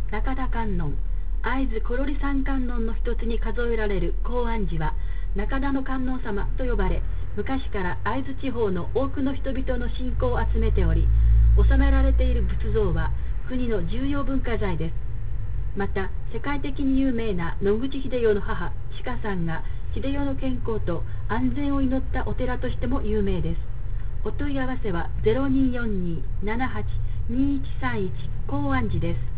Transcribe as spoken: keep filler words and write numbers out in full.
中田観音、会津小呂三観音の一つに数えられる高安寺は中田の観音様と呼ばれ、昔から会津地方の多くの人々の信仰を集めており、収められている仏像は国の重要文化財です。また世界的に有名な野口英世の母鹿さんが秀世の健康と安全を祈ったお寺としても有名です。お問い合わせは ゼロにーよんにーななはちにーいちさんいち 高安寺です。